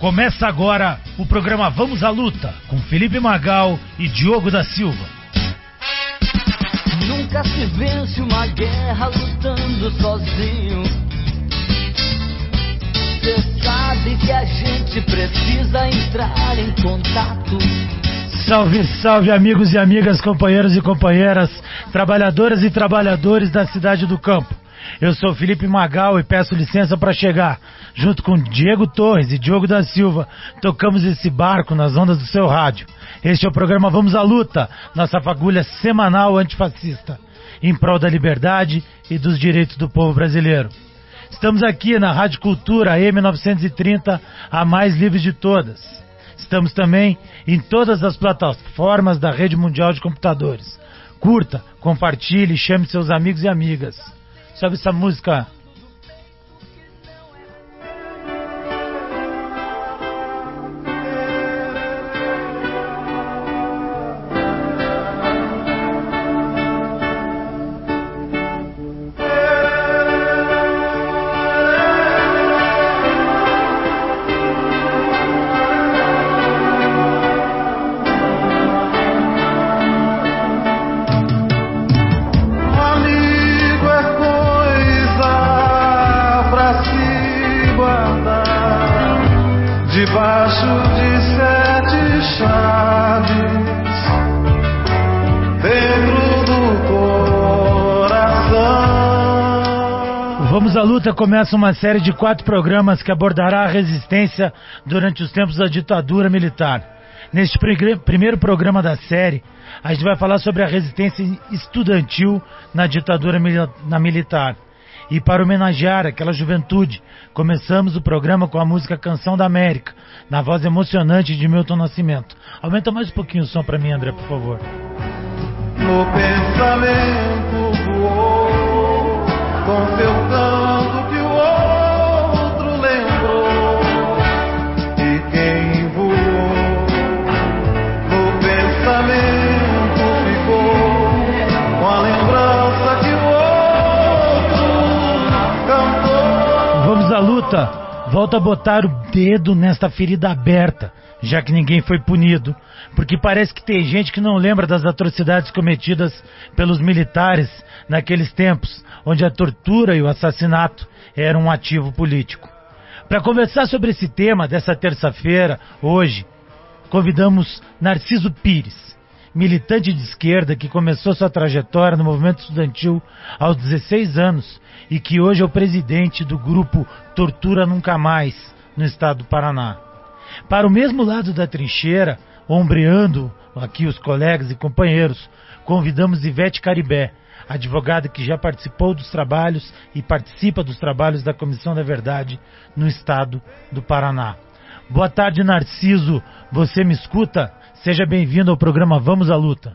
Começa agora o programa Vamos à Luta, com Felipe Magal e Diogo da Silva. Nunca se vence uma guerra lutando sozinho. Cê sabe que a gente precisa entrar em contato. Salve, salve, amigos e amigas, companheiros e companheiras, trabalhadoras e trabalhadores da cidade do campo. Eu sou Felipe Magal e peço licença para chegar. Junto com Diego Torres e Diogo da Silva, tocamos esse barco nas ondas do seu rádio. Este é o programa Vamos à Luta, nossa fagulha semanal antifascista, em prol da liberdade e dos direitos do povo brasileiro. Estamos aqui na Rádio Cultura M930, a mais livre de todas. Estamos também em todas as plataformas da Rede Mundial de Computadores. Curta, compartilhe e chame seus amigos e amigas. Sabe essa música? Debaixo de 7 chaves, dentro do coração. Vamos à Luta começa uma série de 4 programas que abordará a resistência durante os tempos da ditadura militar. Neste primeiro programa da série, a gente vai falar sobre a resistência estudantil na ditadura militar. E para homenagear aquela juventude, começamos o programa com a música Canção da América, na voz emocionante de Milton Nascimento. Aumenta mais um pouquinho o som para mim, André, por favor. No pensamento voou, com seu canto que o outro lembrou, e quem voou, no pensamento ficou, com a lembrança que o Vamos à Luta, volta a botar o dedo nesta ferida aberta, já que ninguém foi punido, porque parece que tem gente que não lembra das atrocidades cometidas pelos militares naqueles tempos, onde a tortura e o assassinato eram um ativo político. Para conversar sobre esse tema dessa terça-feira, hoje, convidamos Narciso Pires, militante de esquerda que começou sua trajetória no movimento estudantil aos 16 anos e que hoje é o presidente do grupo Tortura Nunca Mais, no estado do Paraná. Para o mesmo lado da trincheira, ombreando aqui os colegas e companheiros, convidamos Ivete Caribé, advogada que já participou dos trabalhos e participa dos trabalhos da Comissão da Verdade no estado do Paraná. Boa tarde, Narciso. Você me escuta? Seja bem-vindo ao programa Vamos à Luta.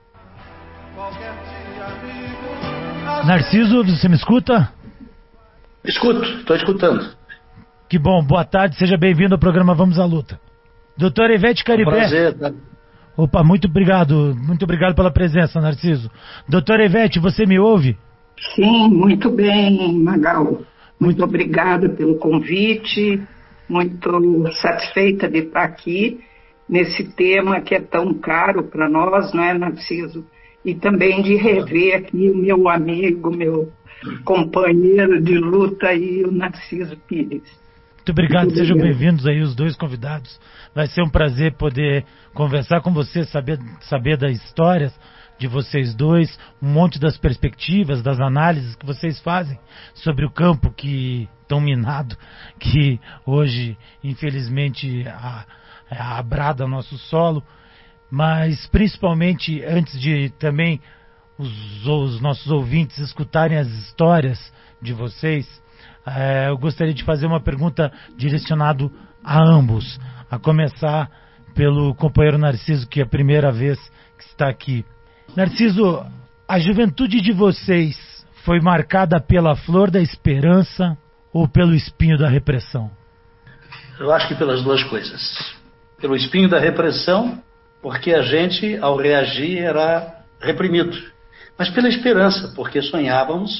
Narciso, você me escuta? Escuto, estou escutando. Que bom, boa tarde, seja bem-vindo ao programa Vamos à Luta. Doutora Ivete Caribé. Prazer, tá? Opa, muito obrigado pela presença, Narciso. Doutora Ivete, você me ouve? Sim, muito bem, Magal. Muito obrigada pelo convite, muito satisfeita de estar aqui nesse tema que é tão caro para nós, não é, Narciso? E também de rever aqui o meu amigo, meu companheiro de luta aí, o Narciso Pires. Muito obrigado, sejam bem-vindos aí os dois convidados. Vai ser um prazer poder conversar com vocês, saber das histórias de vocês dois, um monte das perspectivas, das análises que vocês fazem sobre o campo que tão minado, que hoje, infelizmente, abrada nosso solo. Mas, principalmente, antes de também os nossos ouvintes escutarem as histórias de vocês, eu gostaria de fazer uma pergunta direcionada a ambos, a começar pelo companheiro Narciso, que é a primeira vez que está aqui. Narciso, a juventude de vocês foi marcada pela flor da esperança ou pelo espinho da repressão? Eu acho que pelas duas coisas. Pelo espinho da repressão, porque a gente, ao reagir, era reprimido. Mas pela esperança, porque sonhávamos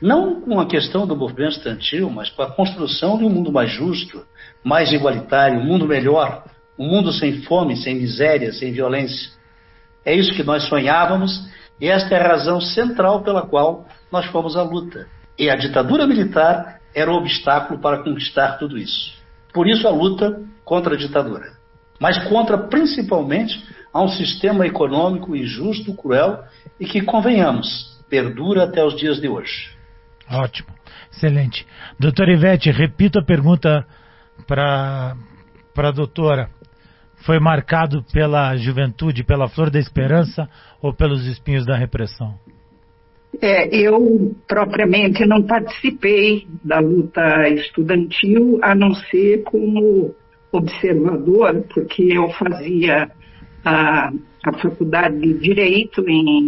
não com a questão do movimento estudantil, mas com a construção de um mundo mais justo, mais igualitário, um mundo melhor, um mundo sem fome, sem miséria, sem violência. É isso que nós sonhávamos e esta é a razão central pela qual nós fomos à luta. E a ditadura militar era o obstáculo para conquistar tudo isso. Por isso a luta contra a ditadura. Mas contra, principalmente, a um sistema econômico injusto, cruel e que, convenhamos, perdura até os dias de hoje. Ótimo, excelente. Doutora Ivete, repito a pergunta para a doutora. Foi marcado pela juventude, pela flor da esperança ou pelos espinhos da repressão? Eu propriamente não participei da luta estudantil, a não ser como observadora, porque eu fazia a faculdade de Direito em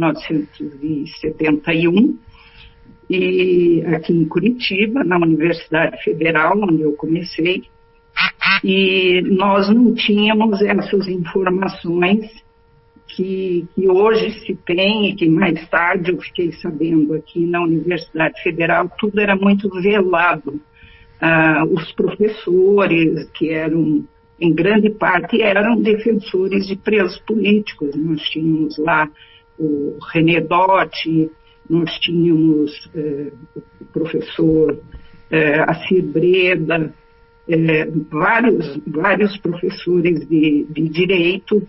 1971, e aqui em Curitiba, na Universidade Federal, onde eu comecei, e nós não tínhamos essas informações que hoje se tem e que mais tarde eu fiquei sabendo aqui na Universidade Federal. Tudo era muito velado. Os professores, que eram, em grande parte, eram defensores de presos políticos. Nós tínhamos lá o René Dotti, nós tínhamos o professor Assir Breda, vários professores de direito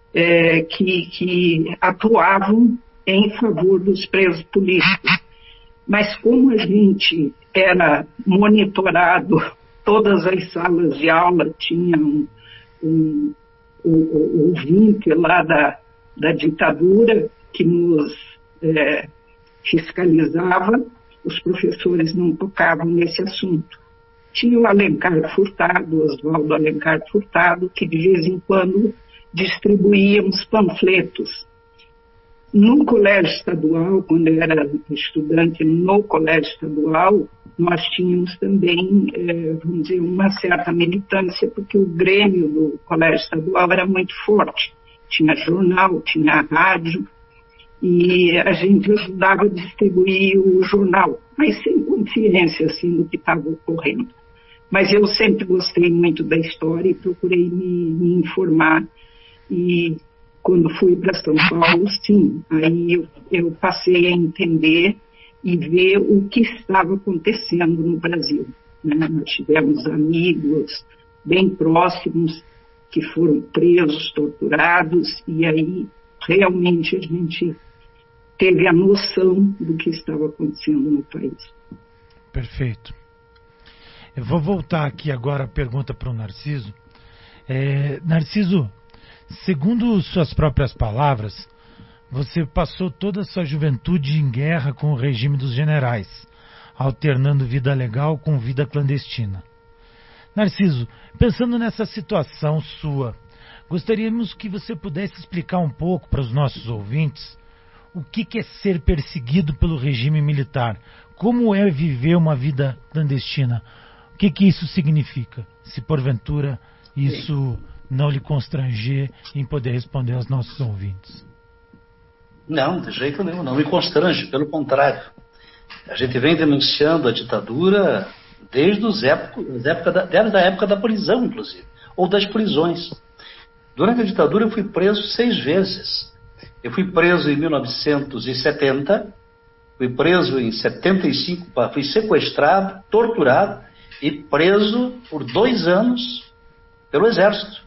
que atuavam em favor dos presos políticos. Mas como a gente era monitorado, todas as salas de aula tinham o ouvinte lá da ditadura que nos fiscalizava, os professores não tocavam nesse assunto. Tinha o Alencar Furtado, Oswaldo Alencar Furtado, que de vez em quando distribuíamos panfletos. No colégio estadual, quando eu era estudante no colégio estadual, nós tínhamos também, vamos dizer, uma certa militância, porque o grêmio do colégio estadual era muito forte. Tinha jornal, tinha rádio, e a gente ajudava a distribuir o jornal, mas sem consciência assim, do que estava ocorrendo. Mas eu sempre gostei muito da história e procurei me informar. E quando fui para São Paulo, sim, aí eu passei a entender e ver o que estava acontecendo no Brasil. Né? Nós tivemos amigos bem próximos que foram presos, torturados, e aí realmente a gente teve a noção do que estava acontecendo no país. Perfeito. Eu vou voltar aqui agora a pergunta para o Narciso. Narciso, segundo suas próprias palavras, você passou toda a sua juventude em guerra com o regime dos generais, alternando vida legal com vida clandestina. Narciso, pensando nessa situação sua, gostaríamos que você pudesse explicar um pouco para os nossos ouvintes o que é ser perseguido pelo regime militar, como é viver uma vida clandestina, o que isso significa, se porventura isso não lhe constranger em poder responder aos nossos ouvintes. Não, de jeito nenhum, não me constrange, pelo contrário. A gente vem denunciando a ditadura desde a época da prisão, inclusive, ou das prisões. Durante a ditadura eu fui preso 6 vezes. Eu fui preso em 1970, fui preso em 75, fui sequestrado, torturado e preso por 2 anos pelo Exército.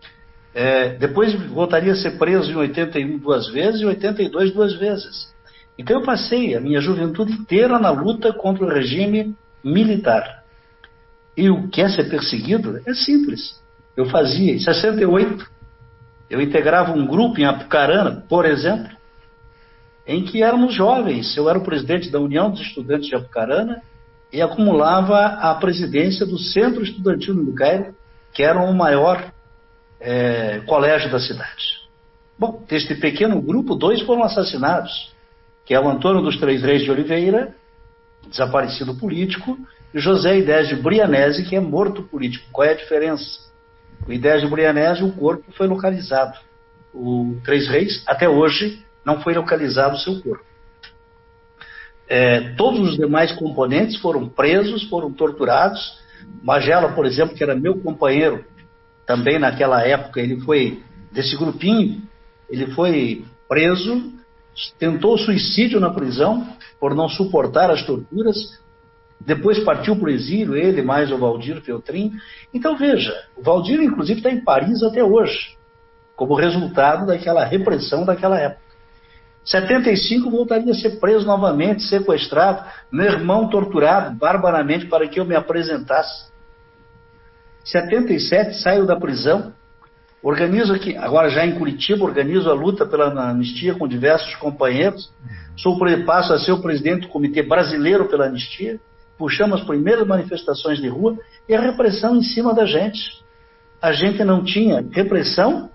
Depois voltaria a ser preso em 81 2 vezes e em 82 2 vezes. Então eu passei a minha juventude inteira na luta contra o regime militar. E o que é ser perseguido é simples. Eu fazia, em 68, eu integrava um grupo em Apucarana, por exemplo, em que éramos jovens. Eu era o presidente da União dos Estudantes de Apucarana e acumulava a presidência do Centro Estudantil do Cairo, que era o maior colégio da cidade. Bom, deste pequeno grupo, 2 foram assassinados, que é o Antônio dos Três Reis de Oliveira, desaparecido político, e José Idésio Brianese, que é morto político. Qual é a diferença? O Idésio Brianese, o corpo foi localizado. O Três Reis, até hoje, não foi localizado o seu corpo. Todos os demais componentes foram presos, foram torturados. Magela, por exemplo, que era meu companheiro também naquela época, ele foi desse grupinho, ele foi preso, tentou suicídio na prisão por não suportar as torturas, depois partiu para o exílio, ele mais o Valdir Feltrin. Então veja, o Valdir inclusive está em Paris até hoje, como resultado daquela repressão daquela época. 75 voltaria a ser preso novamente, sequestrado, meu irmão torturado barbaramente para que eu me apresentasse. 77 saio da prisão, organizo aqui, agora já em Curitiba, organizo a luta pela anistia com diversos companheiros, passo a ser o presidente do Comitê Brasileiro pela Anistia, puxamos as primeiras manifestações de rua e a repressão em cima da gente. A gente não tinha repressão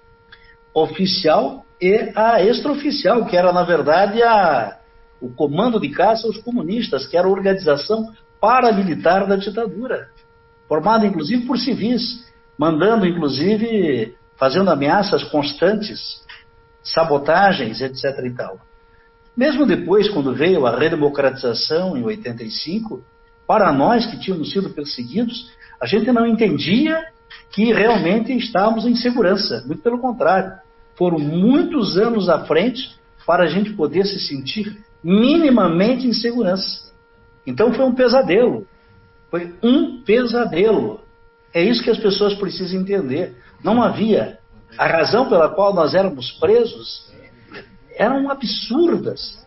oficial e a extraoficial, que era, na verdade, o comando de caça aos comunistas, que era a organização paramilitar da ditadura, formada, inclusive, por civis, mandando, inclusive, fazendo ameaças constantes, sabotagens, etc. e tal. Mesmo depois, quando veio a redemocratização, em 85, para nós que tínhamos sido perseguidos, a gente não entendia que realmente estávamos em segurança, muito pelo contrário. Foram muitos anos à frente para a gente poder se sentir minimamente em segurança. Então foi um pesadelo. Foi um pesadelo. É isso que as pessoas precisam entender. Não havia. A razão pela qual nós éramos presos eram absurdas.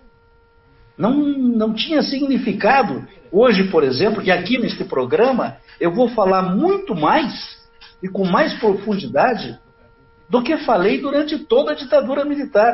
Não tinha significado. Hoje, por exemplo, e aqui neste programa, eu vou falar muito mais e com mais profundidade do que falei durante toda a ditadura militar.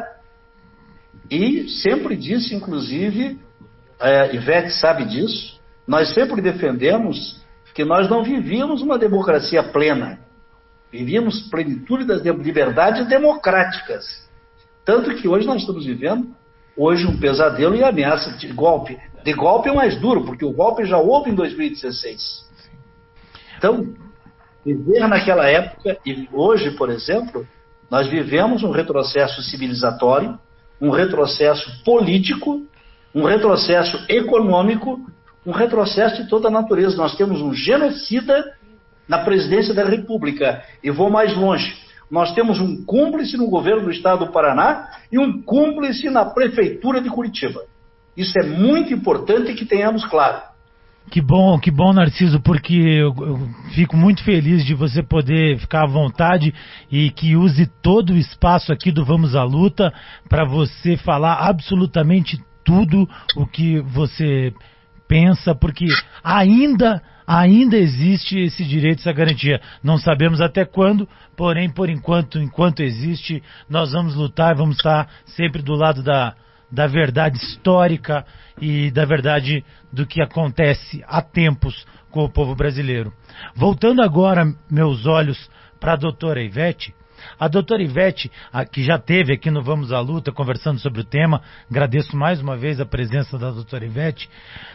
E sempre disse, inclusive, Ivete sabe disso, nós sempre defendemos que nós não vivíamos uma democracia plena. Vivíamos plenitude das liberdades democráticas. Tanto que hoje nós estamos vivendo um pesadelo e ameaça de golpe. De golpe é mais duro, porque o golpe já houve em 2016. Então, viver naquela época e hoje, por exemplo, nós vivemos um retrocesso civilizatório, um retrocesso político, um retrocesso econômico, um retrocesso de toda a natureza. Nós temos um genocida na presidência da República. E vou mais longe. Nós temos um cúmplice no governo do estado do Paraná e um cúmplice na prefeitura de Curitiba. Isso é muito importante que tenhamos claro. Que bom, Narciso, porque eu fico muito feliz de você poder ficar à vontade e que use todo o espaço aqui do Vamos à Luta para você falar absolutamente tudo o que você pensa, porque ainda existe esse direito, essa garantia. Não sabemos até quando, porém, por enquanto existe, nós vamos lutar, vamos estar sempre do lado da verdade histórica e da verdade do que acontece há tempos com o povo brasileiro. Voltando agora meus olhos para a doutora Ivete. A doutora Ivete, que já esteve aqui no Vamos à Luta conversando sobre o tema, agradeço mais uma vez a presença da doutora Ivete,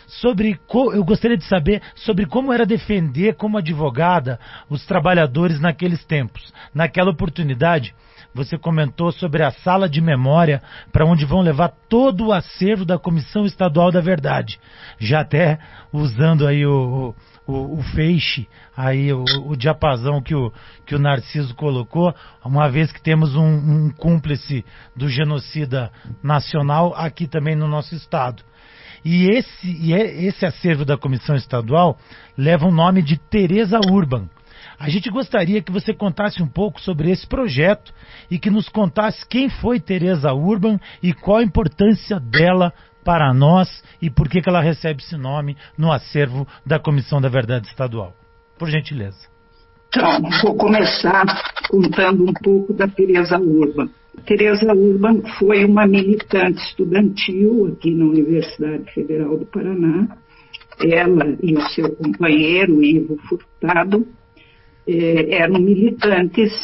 eu gostaria de saber sobre como era defender como advogada os trabalhadores naqueles tempos. Naquela oportunidade, você comentou sobre a sala de memória para onde vão levar todo o acervo da Comissão Estadual da Verdade, já até usando aí o feixe, aí o diapasão que o Narciso colocou, uma vez que temos um cúmplice do genocida nacional aqui também no nosso estado. E esse acervo da Comissão Estadual leva o nome de Tereza Urban. A gente gostaria que você contasse um pouco sobre esse projeto e que nos contasse quem foi Tereza Urban e qual a importância dela para nós e por que ela recebe esse nome no acervo da Comissão da Verdade Estadual. Por gentileza. Então, vou começar contando um pouco da Tereza Urban. Tereza Urban foi uma militante estudantil aqui na Universidade Federal do Paraná. Ela e o seu companheiro, Ivo Furtado, eram militantes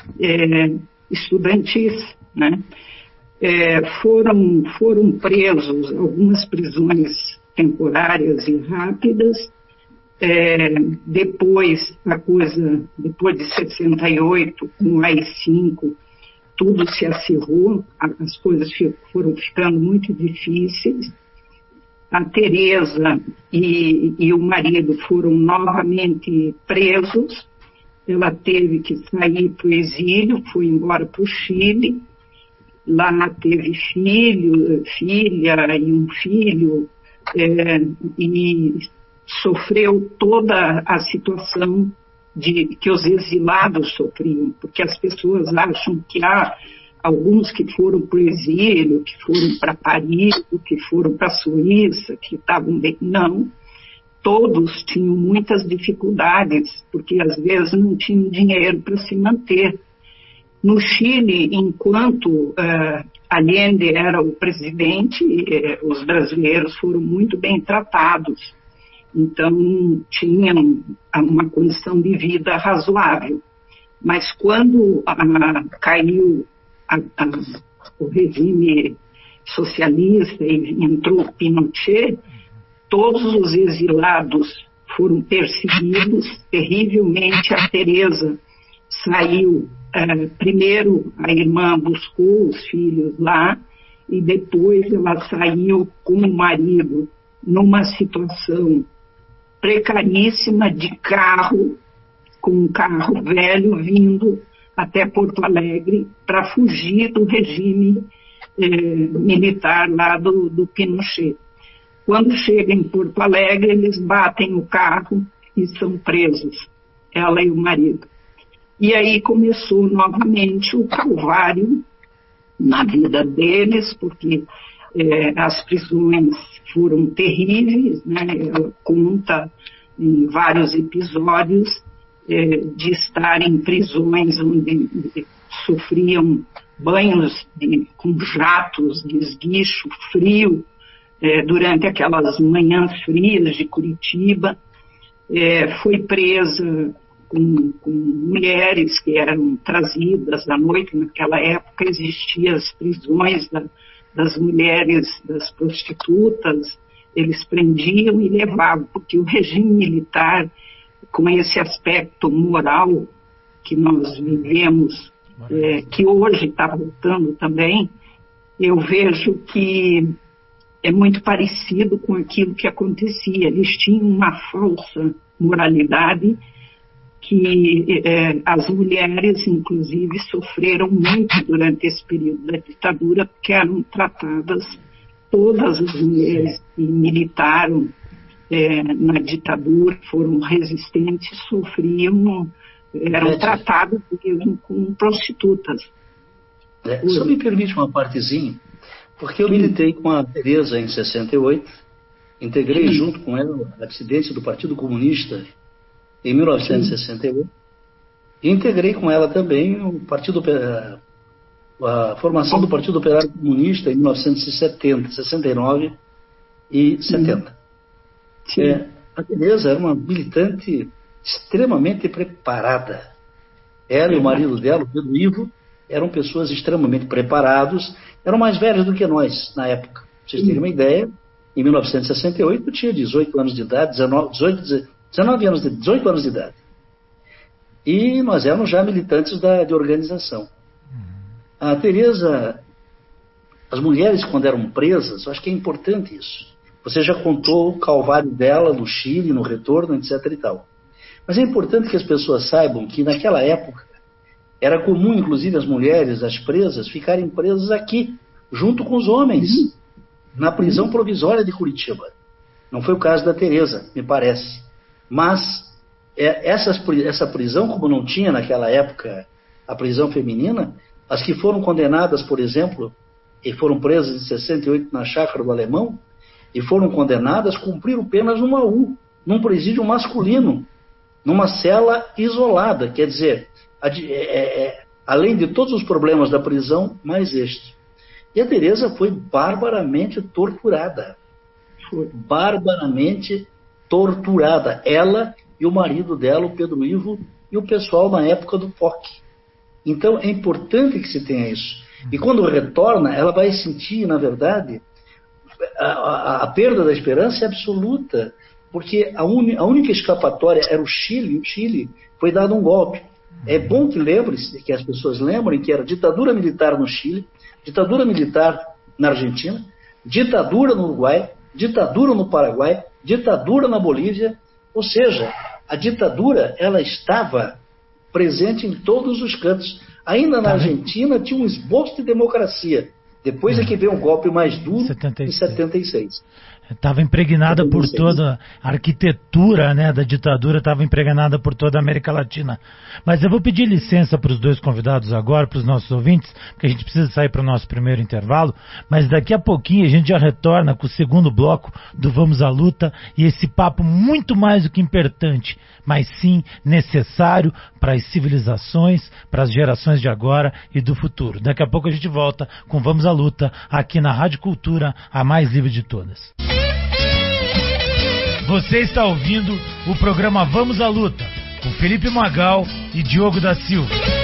estudantis, né? Foram presos, algumas prisões temporárias e rápidas. Depois de 68, com o AI-5, tudo se acirrou, as coisas foram ficando muito difíceis. a Teresa e o marido foram novamente presos. Ela teve que sair para o exílio, foi embora para o Chile. Lá teve filha e um filho, e sofreu toda a situação que os exilados sofriam, porque as pessoas acham que há alguns que foram para o exílio, que foram para Paris, que foram para a Suíça, que estavam bem. Não, todos tinham muitas dificuldades, porque às vezes não tinham dinheiro para se manter. No Chile, enquanto Allende era o presidente, os brasileiros foram muito bem tratados. Então, tinham uma condição de vida razoável. Mas quando caiu o regime socialista e entrou Pinochet, todos os exilados foram perseguidos terrivelmente. A Teresa saiu, primeiro a irmã buscou os filhos lá, e depois ela saiu com o marido numa situação precaríssima de carro, com um carro velho vindo até Porto Alegre para fugir do regime militar lá do Pinochet. Quando chega em Porto Alegre, eles batem o carro e são presos, ela e o marido. E aí começou novamente o calvário na vida deles, porque as prisões foram terríveis, né? Ela conta em vários episódios de estar em prisões onde sofriam banhos com jatos de esguicho frio, durante aquelas manhãs frias de Curitiba. Foi presa com mulheres que eram trazidas à noite. Naquela época existiam as prisões das mulheres, das prostitutas. Eles prendiam e levavam, porque o regime militar, com esse aspecto moral que nós vivemos, que hoje está voltando também, eu vejo que é muito parecido com aquilo que acontecia. Eles tinham uma falsa moralidade que as mulheres, inclusive, sofreram muito durante esse período da ditadura, porque eram tratadas, todas as mulheres que militaram na ditadura, foram resistentes, sofriam, eram tratadas mesmo como prostitutas. Só me permite uma partezinha, porque eu militei com a Teresa em 68, integrei junto com ela a dissidência do Partido Comunista em 1968, e integrei com ela também a formação do Partido Operário Comunista em 1970, 69 e 70. A Teresa era uma militante extremamente preparada. Ela e o marido dela, o Pedro Ivo, eram pessoas extremamente preparados, eram mais velhos do que nós na época. Pra vocês terem uma ideia, em 1968 eu tinha 18 anos de idade, 18 anos de idade. E nós éramos já militantes de organização. A Teresa, as mulheres quando eram presas, eu acho que é importante isso. Você já contou o calvário dela no Chile, no retorno, etc. e tal. Mas é importante que as pessoas saibam que naquela época era comum, inclusive, as mulheres, as presas, ficarem presas aqui, junto com os homens, na prisão provisória de Curitiba. Não foi o caso da Teresa, me parece. Mas essa prisão, como não tinha naquela época a prisão feminina, as que foram condenadas, por exemplo, e foram presas em 68 na Chácara do Alemão, e foram condenadas, cumpriram penas numa U, num presídio masculino, numa cela isolada, quer dizer, além de todos os problemas da prisão, mais este. E a Teresa foi barbaramente torturada. Barbaramente torturada. Ela e o marido dela, o Pedro Ivo, e o pessoal na época do POC. Então é importante que se tenha isso. E quando retorna, ela vai sentir, na verdade, a perda da esperança é absoluta, porque a única escapatória era o Chile. O Chile foi dado um golpe. É bom que as pessoas lembrem que era ditadura militar no Chile, ditadura militar na Argentina, ditadura no Uruguai, ditadura no Paraguai, ditadura na Bolívia, ou seja, a ditadura ela estava presente em todos os cantos. Ainda na Argentina tinha um esboço de democracia. Depois é que veio um golpe mais duro em 76. Estava impregnada por toda a arquitetura, né, da ditadura, estava impregnada por toda a América Latina. Mas eu vou pedir licença para os dois convidados agora, para os nossos ouvintes, porque a gente precisa sair para o nosso primeiro intervalo, mas daqui a pouquinho a gente já retorna com o segundo bloco do Vamos à Luta, e esse papo muito mais do que importante, mas sim necessário para as civilizações, para as gerações de agora e do futuro. Daqui a pouco a gente volta com Vamos à Luta, aqui na Rádio Cultura, a mais livre de todas. Você está ouvindo o programa Vamos à Luta, com Felipe Magal e Diogo da Silva.